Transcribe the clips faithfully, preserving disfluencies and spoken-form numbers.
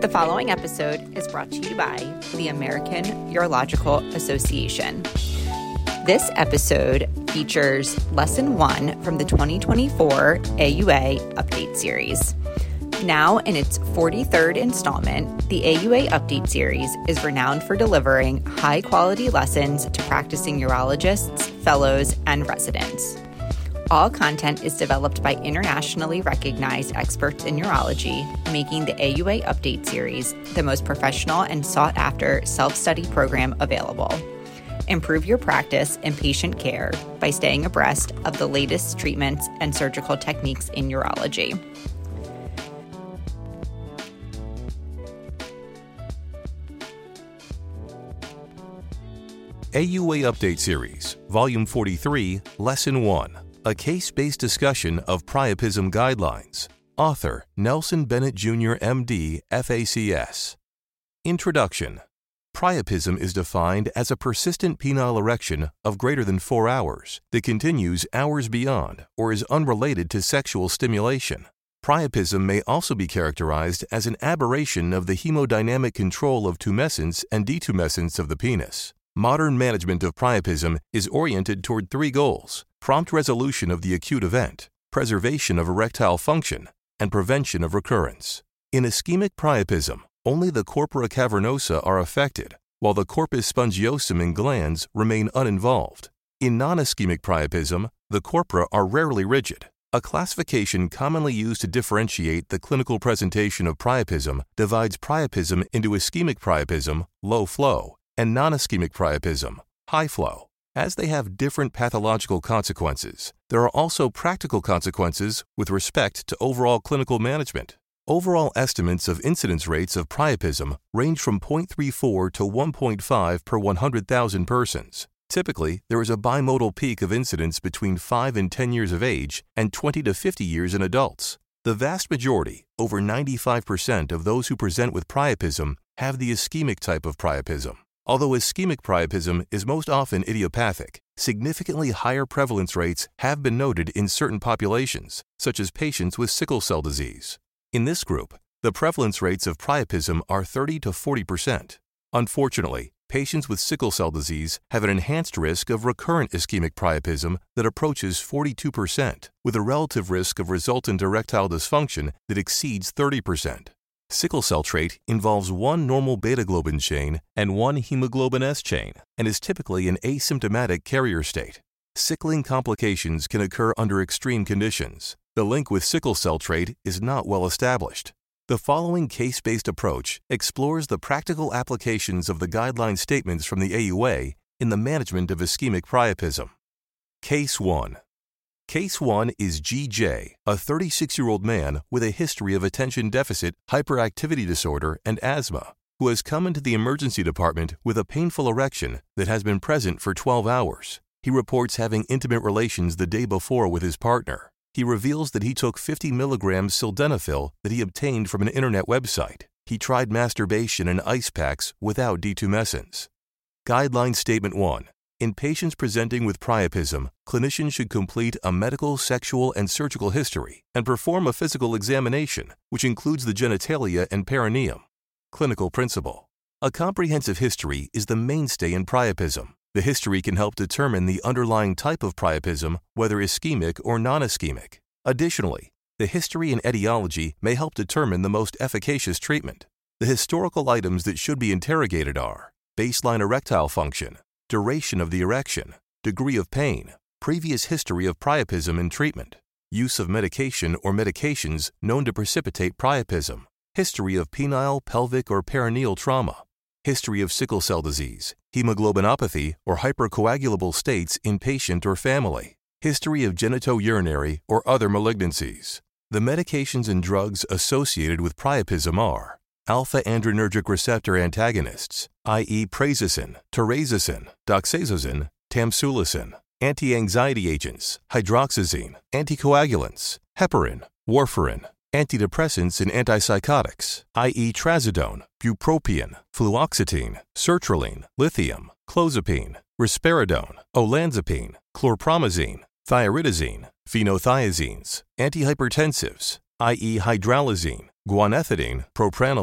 The following episode is brought to you by the American Urological Association. This episode features Lesson one from the twenty twenty-four A U A Update Series. Now in its forty-third installment, the A U A Update Series is renowned for delivering high-quality lessons to practicing urologists, fellows, and residents. All content is developed by internationally recognized experts in urology, making the A U A Update Series the most professional and sought-after self-study program available. Improve your practice and patient care by staying abreast of the latest treatments and surgical techniques in urology. A U A Update Series, Volume forty-three, Lesson one, a case-based discussion of priapism guidelines. Author, Nelson Bennett Junior M D, F A C S. Introduction. Priapism is defined as a persistent penile erection of greater than four hours that continues hours beyond or is unrelated to sexual stimulation. Priapism may also be characterized as an aberration of the hemodynamic control of tumescence and detumescence of the penis. Modern management of priapism is oriented toward three goals: prompt resolution of the acute event, preservation of erectile function, and prevention of recurrence. In ischemic priapism, only the corpora cavernosa are affected, while the corpus spongiosum and glands remain uninvolved. In non-ischemic priapism, the corpora are rarely rigid. A classification commonly used to differentiate the clinical presentation of priapism divides priapism into ischemic priapism, low flow, and non-ischemic priapism, high flow. As they have different pathological consequences, there are also practical consequences with respect to overall clinical management. Overall estimates of incidence rates of priapism range from zero point three four to one point five per one hundred thousand persons. Typically, there is a bimodal peak of incidence between five and ten years of age and twenty to fifty years in adults. The vast majority, over ninety-five percent of those who present with priapism, have the ischemic type of priapism. Although ischemic priapism is most often idiopathic, significantly higher prevalence rates have been noted in certain populations, such as patients with sickle cell disease. In this group, the prevalence rates of priapism are thirty to forty percent. Unfortunately, patients with sickle cell disease have an enhanced risk of recurrent ischemic priapism that approaches forty-two percent, with a relative risk of resultant erectile dysfunction that exceeds thirty percent. Sickle cell trait involves one normal beta-globin chain and one hemoglobin S chain and is typically an asymptomatic carrier state. Sickling complications can occur under extreme conditions. The link with sickle cell trait is not well established. The following case-based approach explores the practical applications of the guideline statements from the A U A in the management of ischemic priapism. Case one. Case one is G J, a thirty-six-year-old man with a history of attention deficit hyperactivity disorder and asthma, who has come into the emergency department with a painful erection that has been present for twelve hours. He reports having intimate relations the day before with his partner. He reveals that he took fifty milligrams sildenafil that he obtained from an internet website. He tried masturbation and ice packs without detumescence. Guideline Statement one. In patients presenting with priapism, clinicians should complete a medical, sexual, and surgical history and perform a physical examination, which includes the genitalia and perineum. Clinical principle. A comprehensive history is the mainstay in priapism. The history can help determine the underlying type of priapism, whether ischemic or non-ischemic. Additionally, the history and etiology may help determine the most efficacious treatment. The historical items that should be interrogated are baseline erectile function, duration of the erection, degree of pain, previous history of priapism and treatment, use of medication or medications known to precipitate priapism, history of penile, pelvic, or perineal trauma, history of sickle cell disease, hemoglobinopathy, or hypercoagulable states in patient or family, history of genitourinary or other malignancies. The medications and drugs associated with priapism are alpha-adrenergic receptor antagonists, that is prazosin, terazosin, doxazosin, tamsulosin, anti-anxiety agents, hydroxyzine, anticoagulants, heparin, warfarin, antidepressants and antipsychotics, that is trazodone, bupropion, fluoxetine, sertraline, lithium, clozapine, risperidone, olanzapine, chlorpromazine, thioridazine, phenothiazines, antihypertensives, that is hydralazine, guanethidine, propranolol,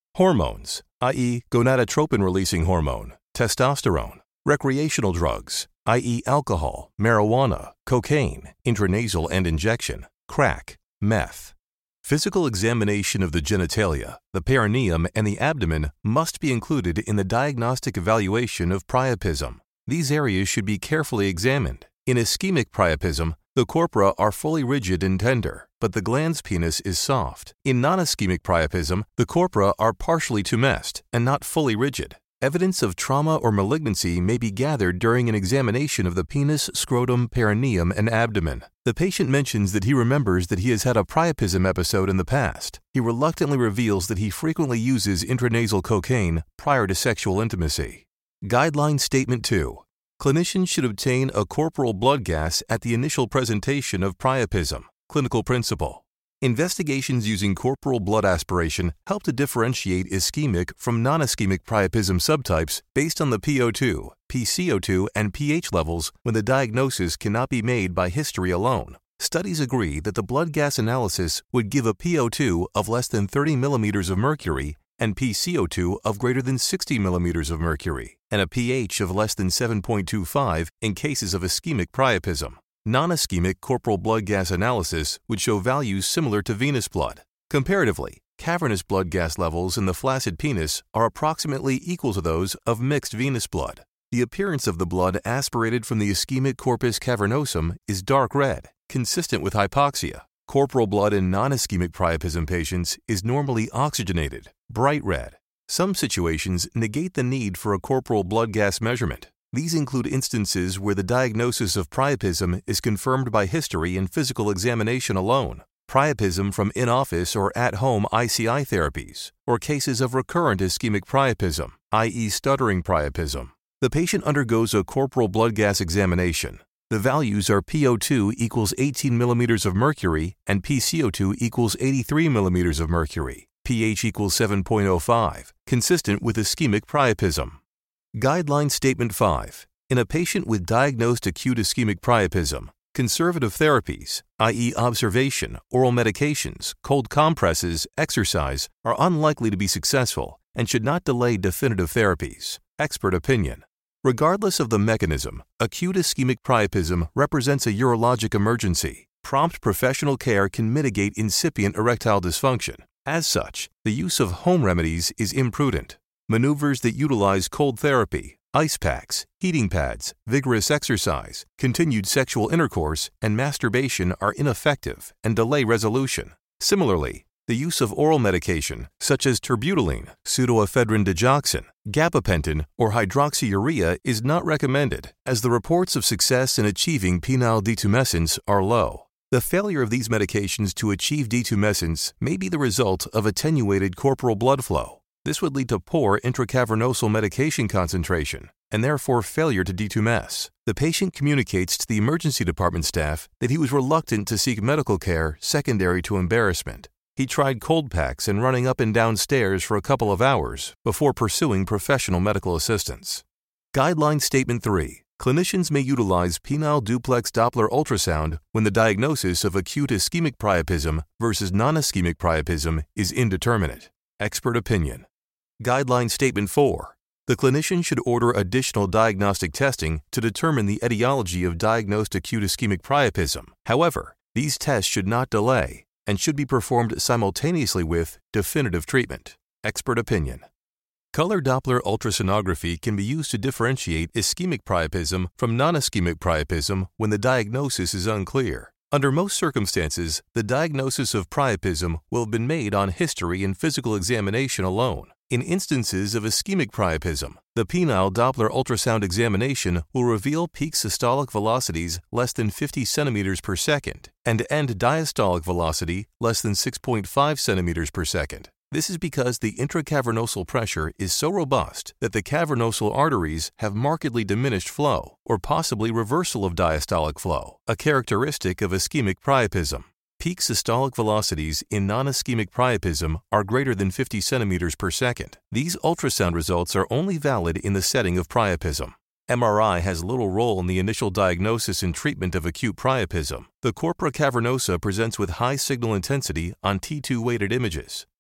Hormones, that is gonadotropin-releasing hormone, testosterone. Recreational drugs, that is alcohol, marijuana, cocaine, intranasal and injection, crack, meth. Physical examination of the genitalia, the perineum, and the abdomen must be included in the diagnostic evaluation of priapism. These areas should be carefully examined. In ischemic priapism, the corpora are fully rigid and tender, but the glans penis is soft. In non-ischemic priapism, the corpora are partially tumescent and not fully rigid. Evidence of trauma or malignancy may be gathered during an examination of the penis, scrotum, perineum, and abdomen. The patient mentions that he remembers that he has had a priapism episode in the past. He reluctantly reveals that he frequently uses intranasal cocaine prior to sexual intimacy. Guideline Statement two. Clinicians should obtain a corporal blood gas at the initial presentation of priapism. Clinical principle. Investigations using corporal blood aspiration help to differentiate ischemic from non-ischemic priapism subtypes based on the P O two, P C O two, and pH levels when the diagnosis cannot be made by history alone. Studies agree that the blood gas analysis would give a P O two of less than thirty millimeters of mercury and P C O two of greater than sixty millimeters of mercury, and a pH of less than seven point two five in cases of ischemic priapism. Non-ischemic corporal blood gas analysis would show values similar to venous blood. Comparatively, cavernous blood gas levels in the flaccid penis are approximately equal to those of mixed venous blood. The appearance of the blood aspirated from the ischemic corpus cavernosum is dark red, consistent with hypoxia. Corporal blood in non-ischemic priapism patients is normally oxygenated, bright red. Some situations negate the need for a corporal blood gas measurement. These include instances where the diagnosis of priapism is confirmed by history and physical examination alone, priapism from in-office or at-home I C I therapies, or cases of recurrent ischemic priapism, that is stuttering priapism. The patient undergoes a corporal blood gas examination. The values are P O two equals eighteen millimeters of mercury and P C O two equals eighty-three millimeters of mercury, pH equals seven point oh five, consistent with ischemic priapism. Guideline Statement five. In a patient with diagnosed acute ischemic priapism, conservative therapies, that is observation, oral medications, cold compresses, exercise, are unlikely to be successful and should not delay definitive therapies. Expert opinion. Regardless of the mechanism, acute ischemic priapism represents a urologic emergency. Prompt professional care can mitigate incipient erectile dysfunction. As such, the use of home remedies is imprudent. Maneuvers that utilize cold therapy, ice packs, heating pads, vigorous exercise, continued sexual intercourse, and masturbation are ineffective and delay resolution. Similarly, the use of oral medication, such as terbutaline, pseudoephedrine digoxin, gabapentin, or hydroxyurea is not recommended, as the reports of success in achieving penile detumescence are low. The failure of these medications to achieve detumescence may be the result of attenuated corporal blood flow. This would lead to poor intracavernosal medication concentration and therefore failure to detumesce. The patient communicates to the emergency department staff that he was reluctant to seek medical care secondary to embarrassment. He tried cold packs and running up and down stairs for a couple of hours before pursuing professional medical assistance. Guideline Statement three. Clinicians may utilize penile duplex Doppler ultrasound when the diagnosis of acute ischemic priapism versus non-ischemic priapism is indeterminate. Expert opinion. Guideline Statement four. The clinician should order additional diagnostic testing to determine the etiology of diagnosed acute ischemic priapism. However, these tests should not delay and should be performed simultaneously with definitive treatment. Expert opinion. Color Doppler ultrasonography can be used to differentiate ischemic priapism from non-ischemic priapism when the diagnosis is unclear. Under most circumstances, the diagnosis of priapism will have been made on history and physical examination alone. In instances of ischemic priapism, the penile Doppler ultrasound examination will reveal peak systolic velocities less than fifty centimeters per second and end diastolic velocity less than six point five centimeters per second. This is because the intracavernosal pressure is so robust that the cavernosal arteries have markedly diminished flow or possibly reversal of diastolic flow, a characteristic of ischemic priapism. Peak systolic velocities in non-ischemic priapism are greater than fifty centimeters per second. These ultrasound results are only valid in the setting of priapism. M R I has little role in the initial diagnosis and treatment of acute priapism. The corpora cavernosa presents with high signal intensity on T two weighted images.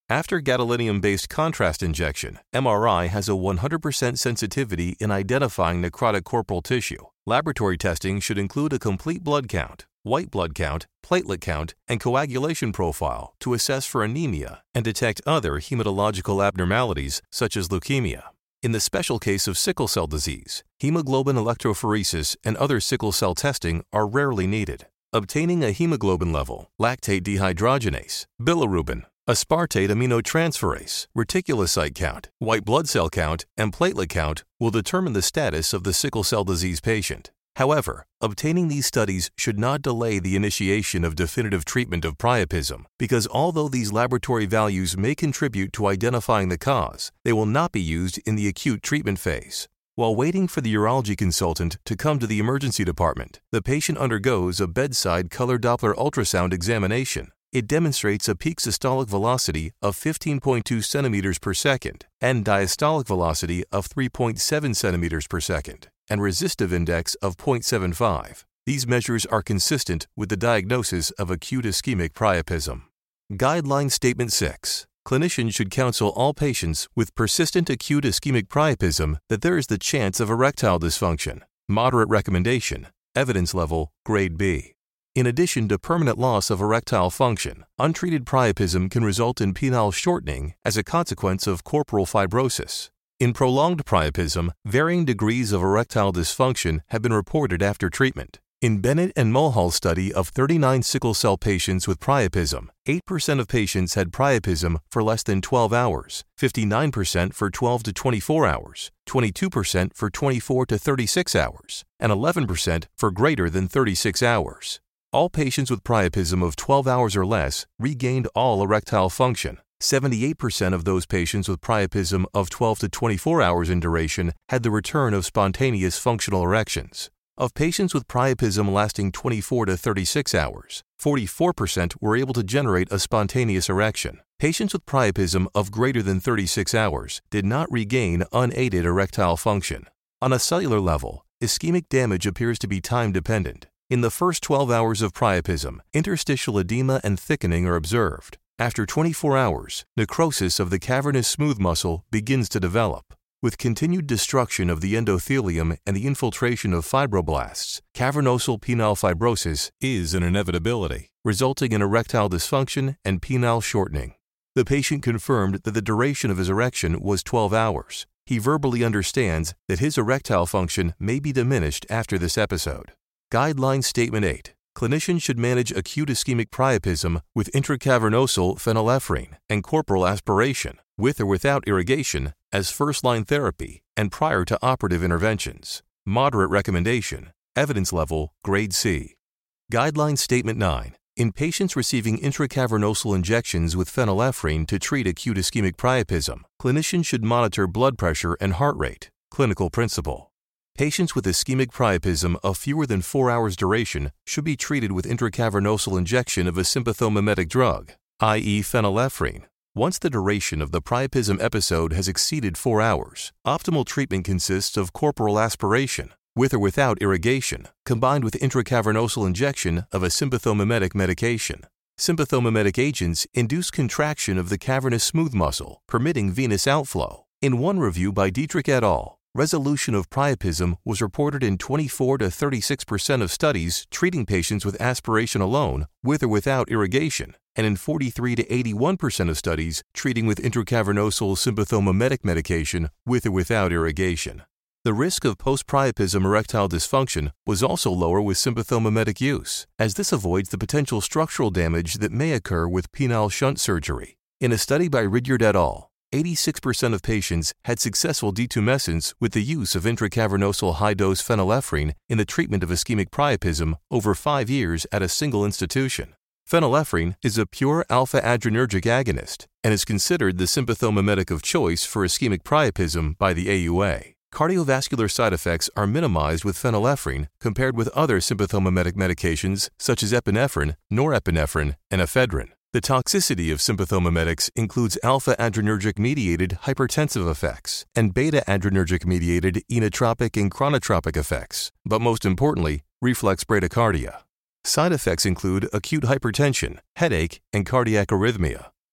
After gadolinium-based contrast injection, M R I has a one hundred percent sensitivity in identifying necrotic corporal tissue. Laboratory testing should include a complete blood count, white blood count, platelet count, and coagulation profile to assess for anemia and detect other hematological abnormalities such as leukemia. In the special case of sickle cell disease, hemoglobin electrophoresis and other sickle cell testing are rarely needed. Obtaining a hemoglobin level, lactate dehydrogenase, bilirubin, aspartate aminotransferase, reticulocyte count, white blood cell count, and platelet count will determine the status of the sickle cell disease patient. However, obtaining these studies should not delay the initiation of definitive treatment of priapism, because although these laboratory values may contribute to identifying the cause, they will not be used in the acute treatment phase. While waiting for the urology consultant to come to the emergency department, the patient undergoes a bedside color Doppler ultrasound examination. It demonstrates a peak systolic velocity of fifteen point two centimeters per second and diastolic velocity of three point seven centimeters per second and resistive index of zero point seven five. These measures are consistent with the diagnosis of acute ischemic priapism. Guideline Statement six. Clinicians should counsel all patients with persistent acute ischemic priapism that there is the chance of erectile dysfunction. Moderate recommendation. Evidence level, grade B. In addition to permanent loss of erectile function, untreated priapism can result in penile shortening as a consequence of corporal fibrosis. In prolonged priapism, varying degrees of erectile dysfunction have been reported after treatment. In Bennett and Mulhall's study of thirty-nine sickle cell patients with priapism, eight percent of patients had priapism for less than twelve hours, fifty-nine percent for twelve to twenty-four hours, twenty-two percent for twenty-four to thirty-six hours, and eleven percent for greater than thirty-six hours. All patients with priapism of twelve hours or less regained all erectile function. seventy-eight percent of those patients with priapism of twelve to twenty-four hours in duration had the return of spontaneous functional erections. Of patients with priapism lasting twenty-four to thirty-six hours, forty-four percent were able to generate a spontaneous erection. Patients with priapism of greater than thirty-six hours did not regain unaided erectile function. On a cellular level, ischemic damage appears to be time-dependent. In the first twelve hours of priapism, interstitial edema and thickening are observed. After twenty-four hours, necrosis of the cavernous smooth muscle begins to develop. With continued destruction of the endothelium and the infiltration of fibroblasts, cavernosal penile fibrosis is an inevitability, resulting in erectile dysfunction and penile shortening. The patient confirmed that the duration of his erection was twelve hours. He verbally understands that his erectile function may be diminished after this episode. Guideline Statement eight. Clinicians should manage acute ischemic priapism with intracavernosal phenylephrine and corporal aspiration, with or without irrigation, as first-line therapy and prior to operative interventions. Moderate recommendation. Evidence level, grade C. Guideline Statement nine. In patients receiving intracavernosal injections with phenylephrine to treat acute ischemic priapism, clinicians should monitor blood pressure and heart rate. Clinical principle. Patients with ischemic priapism of fewer than four hours duration should be treated with intracavernosal injection of a sympathomimetic drug, that is phenylephrine. Once the duration of the priapism episode has exceeded four hours, optimal treatment consists of corporal aspiration, with or without irrigation, combined with intracavernosal injection of a sympathomimetic medication. Sympathomimetic agents induce contraction of the cavernous smooth muscle, permitting venous outflow. In one review by Dietrich et al., resolution of priapism was reported in twenty-four to thirty-six percent of studies treating patients with aspiration alone, with or without irrigation, and in forty-three to eighty-one percent of studies treating with intracavernosal sympathomimetic medication, with or without irrigation. The risk of post-priapism erectile dysfunction was also lower with sympathomimetic use, as this avoids the potential structural damage that may occur with penile shunt surgery. In a study by Ridyard et al., eighty-six percent of patients had successful detumescence with the use of intracavernosal high-dose phenylephrine in the treatment of ischemic priapism over five years at a single institution. Phenylephrine is a pure alpha-adrenergic agonist and is considered the sympathomimetic of choice for ischemic priapism by the A U A. Cardiovascular side effects are minimized with phenylephrine compared with other sympathomimetic medications such as epinephrine, norepinephrine, and ephedrine. The toxicity of sympathomimetics includes alpha-adrenergic-mediated hypertensive effects and beta-adrenergic-mediated inotropic and chronotropic effects, but most importantly, reflex bradycardia. Side effects include acute hypertension, headache, and cardiac arrhythmia.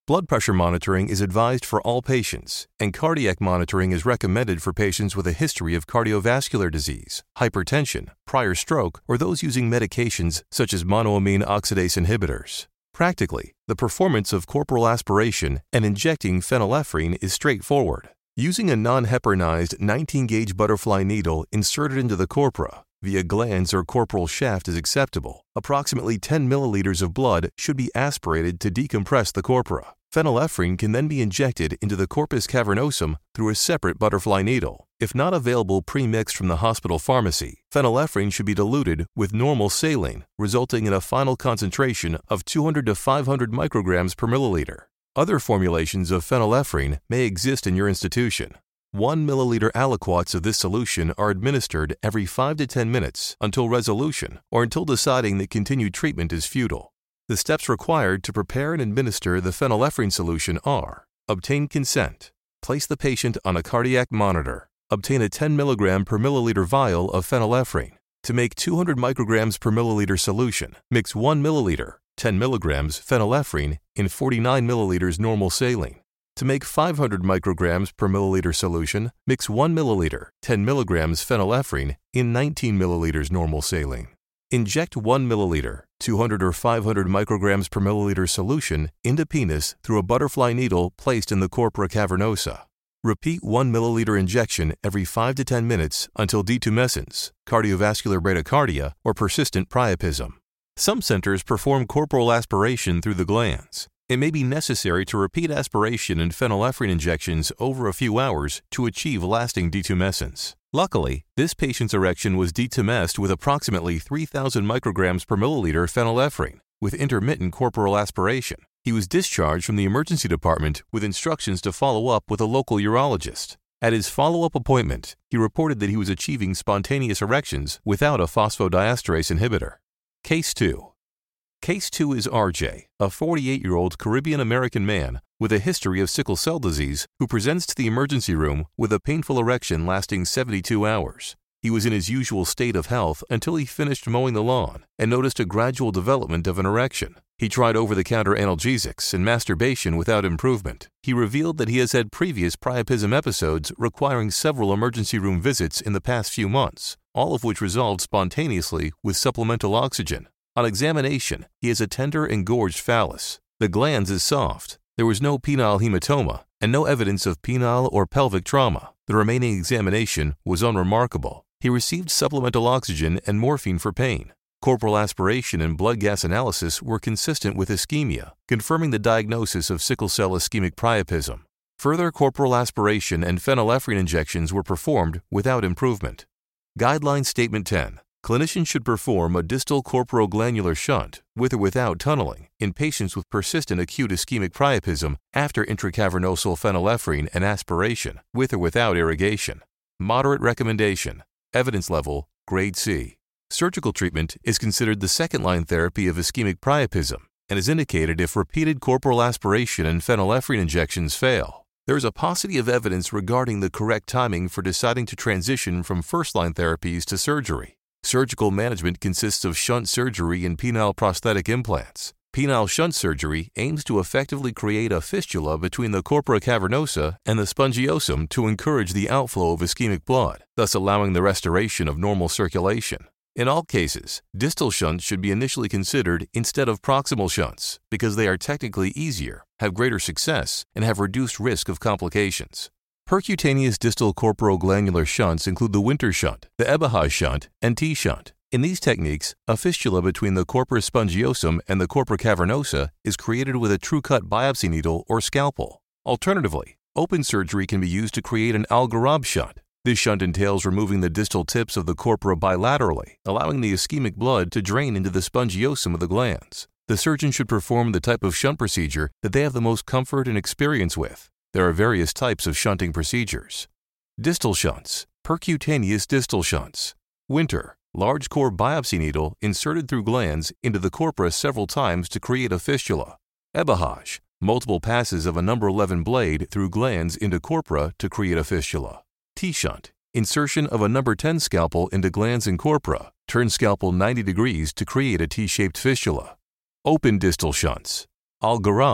Blood pressure monitoring is advised for all patients, and cardiac monitoring is recommended for patients with a history of cardiovascular disease, hypertension, prior stroke, or those using medications such as monoamine oxidase inhibitors. Practically, the performance of corporal aspiration and injecting phenylephrine is straightforward. Using a non-heparinized nineteen gauge butterfly needle inserted into the corpora via glans or corporal shaft is acceptable. Approximately ten milliliters of blood should be aspirated to decompress the corpora. Phenylephrine can then be injected into the corpus cavernosum through a separate butterfly needle. If not available pre-mixed from the hospital pharmacy, phenylephrine should be diluted with normal saline, resulting in a final concentration of two hundred to five hundred micrograms per milliliter. Other formulations of phenylephrine may exist in your institution. One milliliter aliquots of this solution are administered every five to ten minutes until resolution or until deciding that continued treatment is futile. The steps required to prepare and administer the phenylephrine solution are: obtain consent, place the patient on a cardiac monitor, obtain a ten milligram per milliliter vial of phenylephrine. To make two hundred micrograms per milliliter solution, mix one milliliter, ten milligrams phenylephrine in forty-nine milliliters normal saline. To make five hundred micrograms per milliliter solution, mix one milliliter, ten milligrams phenylephrine in nineteen milliliters normal saline. Inject one milliliter, two hundred or five hundred micrograms per milliliter solution into penis through a butterfly needle placed in the corpora cavernosa. Repeat one milliliter injection every five to ten minutes until detumescence, cardiovascular bradycardia, or persistent priapism. Some centers perform corporal aspiration through the glands. It may be necessary to repeat aspiration and phenylephrine injections over a few hours to achieve lasting detumescence. Luckily, this patient's erection was detumesced with approximately three thousand micrograms per milliliter phenylephrine with intermittent corporal aspiration. He was discharged from the emergency department with instructions to follow up with a local urologist. At his follow-up appointment, he reported that he was achieving spontaneous erections without a phosphodiesterase inhibitor. Case two. Case two is R J, a forty-eight-year-old Caribbean-American man with a history of sickle cell disease who presents to the emergency room with a painful erection lasting seventy-two hours. He was in his usual state of health until he finished mowing the lawn and noticed a gradual development of an erection. He tried over-the-counter analgesics and masturbation without improvement. He revealed that he has had previous priapism episodes requiring several emergency room visits in the past few months, all of which resolved spontaneously with supplemental oxygen. On examination, he has a tender engorged phallus. The glans is soft. There was no penile hematoma and no evidence of penile or pelvic trauma. The remaining examination was unremarkable. He received supplemental oxygen and morphine for pain. Corporal aspiration and blood gas analysis were consistent with ischemia, confirming the diagnosis of sickle cell ischemic priapism. Further corporal aspiration and phenylephrine injections were performed without improvement. Guideline Statement ten. Clinicians should perform a distal corporoglandular shunt, with or without tunneling, in patients with persistent acute ischemic priapism after intracavernosal phenylephrine and aspiration, with or without irrigation. Moderate recommendation. Evidence level, grade C. Surgical treatment is considered the second-line therapy of ischemic priapism and is indicated if repeated corporal aspiration and phenylephrine injections fail. There is a paucity of evidence regarding the correct timing for deciding to transition from first-line therapies to surgery. Surgical management consists of shunt surgery and penile prosthetic implants. Penile shunt surgery aims to effectively create a fistula between the corpora cavernosa and the spongiosum to encourage the outflow of ischemic blood, thus allowing the restoration of normal circulation. In all cases, distal shunts should be initially considered instead of proximal shunts because they are technically easier, have greater success, and have reduced risk of complications. Percutaneous distal corporoglandular shunts include the Winter shunt, the Ebahaj shunt, and T-shunt. In these techniques, a fistula between the corpus spongiosum and the corpora cavernosa is created with a true-cut biopsy needle or scalpel. Alternatively, open surgery can be used to create an Al-Gharab shunt. This shunt entails removing the distal tips of the corpora bilaterally, allowing the ischemic blood to drain into the spongiosum of the glands. The surgeon should perform the type of shunt procedure that they have the most comfort and experience with. There are various types of shunting procedures. Distal shunts, percutaneous distal shunts. Winter, large core biopsy needle inserted through glands into the corpora several times to create a fistula. Ebahaj, multiple passes of a number eleven blade through glands into corpora to create a fistula. T-shunt, insertion of a number ten scalpel into glands and corpora, turn scalpel ninety degrees to create a T-shaped fistula. Open distal shunts. Al-Gharab,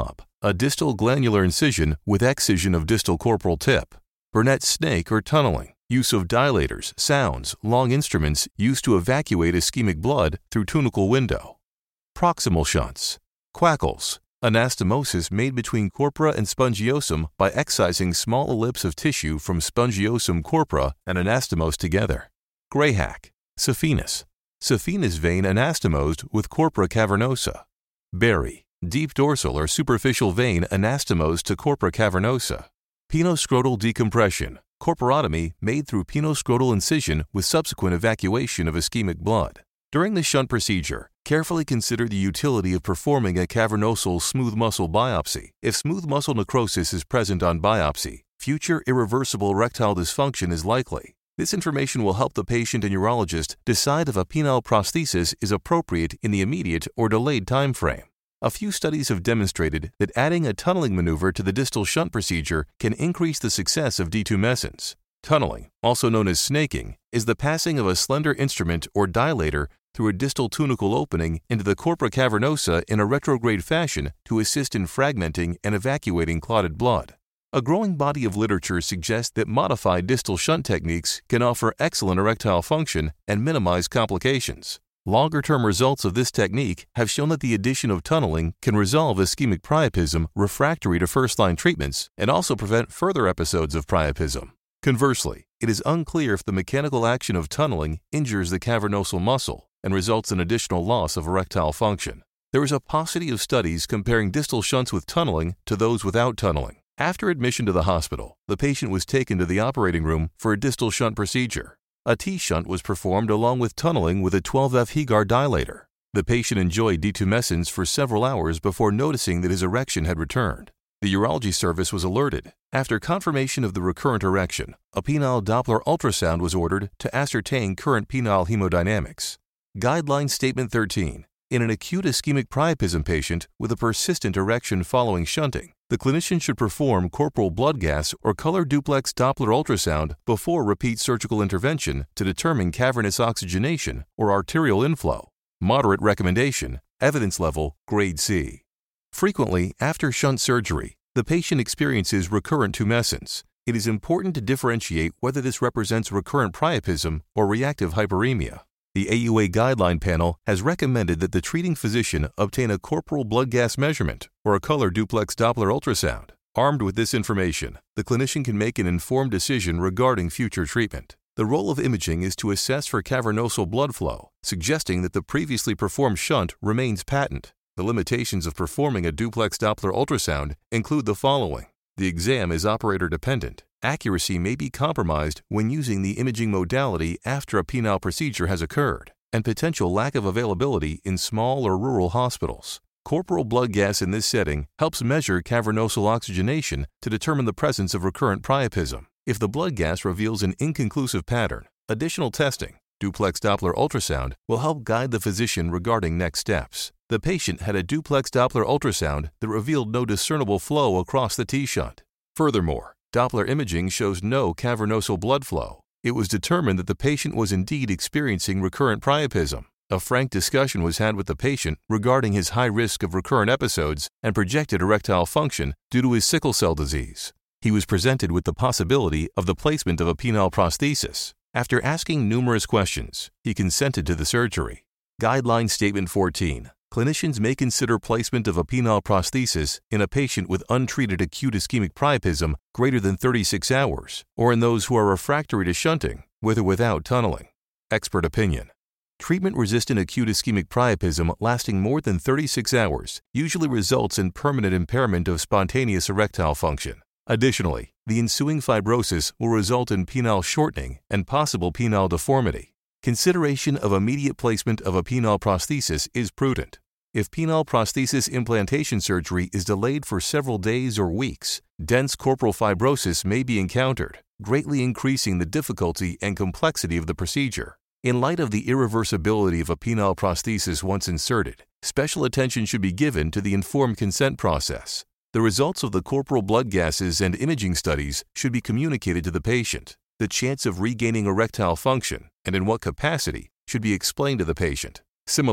a distal glandular incision with excision of distal corporal tip. Burnett's snake or tunneling, use of dilators, sounds, long instruments used to evacuate ischemic blood through tunicle window. Proximal shunts, quackles, anastomosis made between corpora and spongiosum by excising small ellipse of tissue from spongiosum corpora and anastomose together. Grayhack, saphenous, saphenous vein anastomosed with corpora cavernosa. Berry, deep dorsal or superficial vein anastomosed to corpora cavernosa. Penoscrotal decompression, corporotomy made through penoscrotal incision with subsequent evacuation of ischemic blood. During the shunt procedure, carefully consider the utility of performing a cavernosal smooth muscle biopsy. If smooth muscle necrosis is present on biopsy, future irreversible erectile dysfunction is likely. This information will help the patient and urologist decide if a penile prosthesis is appropriate in the immediate or delayed time frame. A few studies have demonstrated that adding a tunneling maneuver to the distal shunt procedure can increase the success of detumescence. Tunneling, also known as snaking, is the passing of a slender instrument or dilator through a distal tunicle opening into the corpora cavernosa in a retrograde fashion to assist in fragmenting and evacuating clotted blood. A growing body of literature suggests that modified distal shunt techniques can offer excellent erectile function and minimize complications. Longer-term results of this technique have shown that the addition of tunneling can resolve ischemic priapism refractory to first-line treatments and also prevent further episodes of priapism. Conversely, it is unclear if the mechanical action of tunneling injures the cavernosal muscle and results in additional loss of erectile function. There is a paucity of studies comparing distal shunts with tunneling to those without tunneling. After admission to the hospital, the patient was taken to the operating room for a distal shunt procedure. A T-shunt was performed along with tunneling with a twelve F Hegar dilator. The patient enjoyed detumescence for several hours before noticing that his erection had returned. The urology service was alerted. After confirmation of the recurrent erection, a penile Doppler ultrasound was ordered to ascertain current penile hemodynamics. Guideline Statement thirteen. In an acute ischemic priapism patient with a persistent erection following shunting, the clinician should perform corporal blood gas or color duplex Doppler ultrasound before repeat surgical intervention to determine cavernous oxygenation or arterial inflow. Moderate recommendation, evidence level, grade C. Frequently, after shunt surgery, the patient experiences recurrent tumescence. It is important to differentiate whether this represents recurrent priapism or reactive hyperemia. The A U A guideline panel has recommended that the treating physician obtain a corporal blood gas measurement or a color duplex Doppler ultrasound. Armed with this information, the clinician can make an informed decision regarding future treatment. The role of imaging is to assess for cavernosal blood flow, suggesting that the previously performed shunt remains patent. The limitations of performing a duplex Doppler ultrasound include the following. The exam is operator dependent. Accuracy may be compromised when using the imaging modality after a penile procedure has occurred, and potential lack of availability in small or rural hospitals. Corporal blood gas in this setting helps measure cavernosal oxygenation to determine the presence of recurrent priapism. If the blood gas reveals an inconclusive pattern, additional testing, duplex Doppler ultrasound, will help guide the physician regarding next steps. The patient had a duplex Doppler ultrasound that revealed no discernible flow across the T-shunt. Furthermore, Doppler imaging shows no cavernosal blood flow. It was determined that the patient was indeed experiencing recurrent priapism. A frank discussion was had with the patient regarding his high risk of recurrent episodes and projected erectile function due to his sickle cell disease. He was presented with the possibility of the placement of a penile prosthesis. After asking numerous questions, he consented to the surgery. Guideline Statement fourteen. Clinicians may consider placement of a penile prosthesis in a patient with untreated acute ischemic priapism greater than thirty-six hours, or in those who are refractory to shunting, with or without tunneling. Expert opinion. Treatment-resistant acute ischemic priapism lasting more than thirty-six hours usually results in permanent impairment of spontaneous erectile function. Additionally, the ensuing fibrosis will result in penile shortening and possible penile deformity. Consideration of immediate placement of a penile prosthesis is prudent. If penile prosthesis implantation surgery is delayed for several days or weeks, dense corporal fibrosis may be encountered, greatly increasing the difficulty and complexity of the procedure. In light of the irreversibility of a penile prosthesis once inserted, special attention should be given to the informed consent process. The results of the corporal blood gases and imaging studies should be communicated to the patient. The chance of regaining erectile function, and in what capacity, should be explained to the patient. Similarly,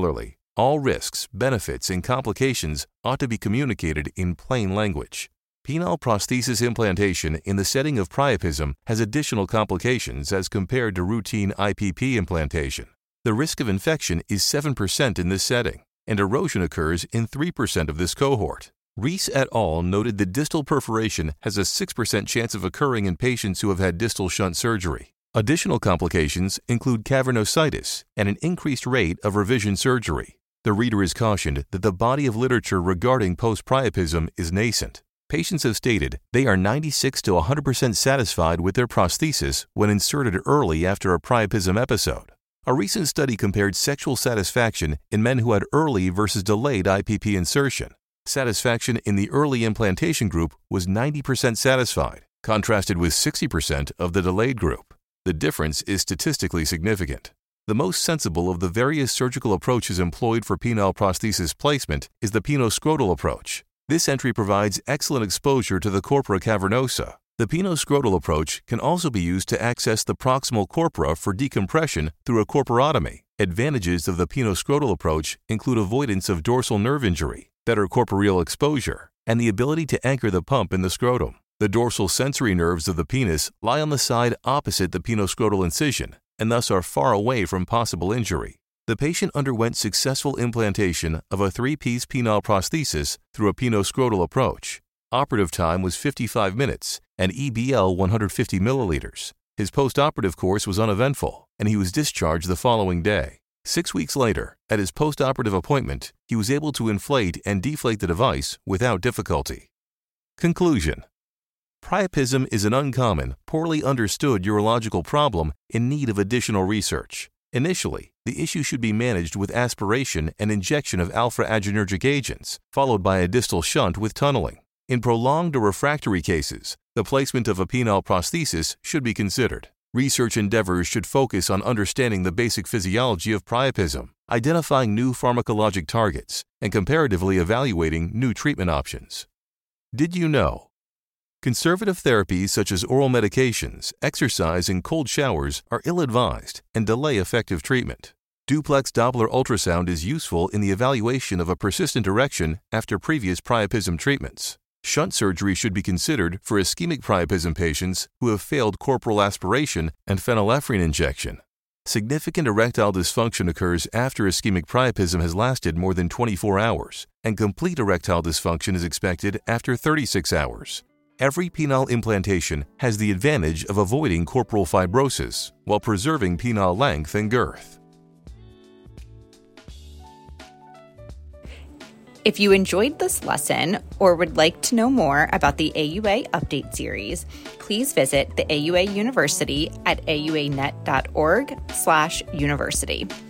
All risks, benefits, and complications ought to be communicated in plain language. Penile prosthesis implantation in the setting of priapism has additional complications as compared to routine I P P implantation. The risk of infection is seven percent in this setting, and erosion occurs in three percent of this cohort. Reese et al. Noted that distal perforation has a six percent chance of occurring in patients who have had distal shunt surgery. Additional complications include cavernocytis and an increased rate of revision surgery. The reader is cautioned that the body of literature regarding post-priapism is nascent. Patients have stated they are ninety-six to one hundred percent satisfied with their prosthesis when inserted early after a priapism episode. A recent study compared sexual satisfaction in men who had early versus delayed I P P insertion. Satisfaction in the early implantation group was ninety percent satisfied, contrasted with sixty percent of the delayed group. The difference is statistically significant. The most sensible of the various surgical approaches employed for penile prosthesis placement is the penoscrotal approach. This entry provides excellent exposure to the corpora cavernosa. The penoscrotal approach can also be used to access the proximal corpora for decompression through a corporotomy. Advantages of the penoscrotal approach include avoidance of dorsal nerve injury, better corporeal exposure, and the ability to anchor the pump in the scrotum. The dorsal sensory nerves of the penis lie on the side opposite the penoscrotal incision and thus are far away from possible injury. The patient underwent successful implantation of a three-piece penile prosthesis through a penoscrotal approach. Operative time was fifty-five minutes and E B L one hundred fifty milliliters. His post-operative course was uneventful, and he was discharged the following day. Six weeks later, at his post-operative appointment, he was able to inflate and deflate the device without difficulty. Conclusion: priapism is an uncommon, poorly understood urological problem in need of additional research. Initially, the issue should be managed with aspiration and injection of alpha-adrenergic agents, followed by a distal shunt with tunneling. In prolonged or refractory cases, the placement of a penile prosthesis should be considered. Research endeavors should focus on understanding the basic physiology of priapism, identifying new pharmacologic targets, and comparatively evaluating new treatment options. Did you know? Conservative therapies such as oral medications, exercise, and cold showers are ill-advised and delay effective treatment. Duplex Doppler ultrasound is useful in the evaluation of a persistent erection after previous priapism treatments. Shunt surgery should be considered for ischemic priapism patients who have failed corporal aspiration and phenylephrine injection. Significant erectile dysfunction occurs after ischemic priapism has lasted more than twenty-four hours, and complete erectile dysfunction is expected after thirty-six hours. Every penile implantation has the advantage of avoiding corporal fibrosis while preserving penile length and girth. If you enjoyed this lesson or would like to know more about the A U A Update series, please visit the A U A University at auanet dot org slash university.